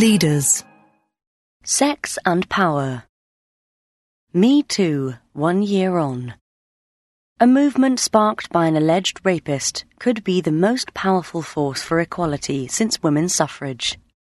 Leaders. Sex and power. Me Too, 1 year on. A movement sparked by an alleged rapist could be the most powerful force for equality since women's suffrage.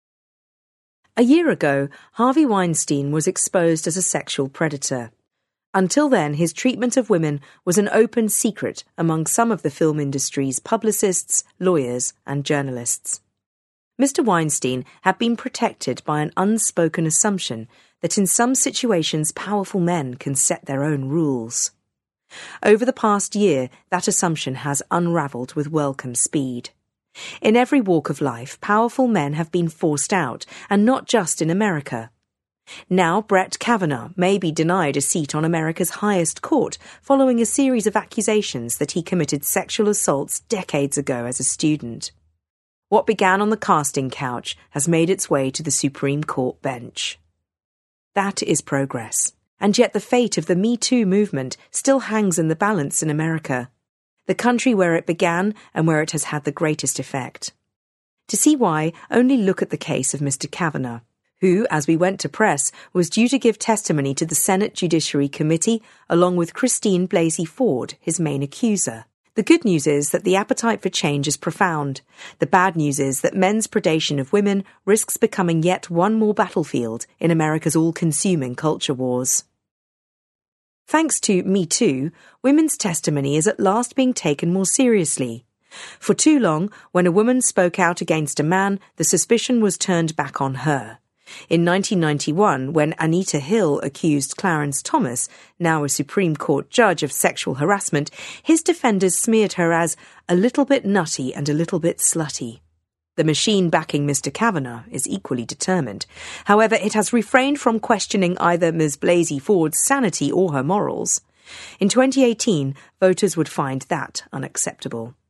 A year ago, Harvey Weinstein was exposed as a sexual predator. Until then, his treatment of women was an open secret among some of the film industry's publicists, lawyers, and journalists. Mr. Weinstein had been protected by an unspoken assumption that in some situations powerful men can set their own rules. Over the past year, that assumption has unravelled with welcome speed. In every walk of life, powerful men have been forced out, and not just in America. Now Brett Kavanaugh may be denied a seat on America's highest court following a series of accusations that he committed sexual assaults decades ago as a student. What began on the casting couch has made its way to the Supreme Court bench. That is progress, and yet the fate of the Me Too movement still hangs in the balance in America, the country where it began and where it has had the greatest effect. To see why, only look at the case of Mr. Kavanaugh, who, as we went to press, was due to give testimony to the Senate Judiciary Committee along with Christine Blasey Ford, his main accuser. The good news is that the appetite for change is profound. The bad news is that men's predation of women risks becoming yet one more battlefield in America's all-consuming culture wars. Thanks to Me Too, women's testimony is at last being taken more seriously. For too long, when a woman spoke out against a man, the suspicion was turned back on her. In 1991, when Anita Hill accused Clarence Thomas, now a Supreme Court judge, of sexual harassment, his defenders smeared her as a little bit nutty and a little bit slutty. The machine backing Mr. Kavanaugh is equally determined. However, it has refrained from questioning either Ms. Blasey Ford's sanity or her morals. In 2018, voters would find that unacceptable.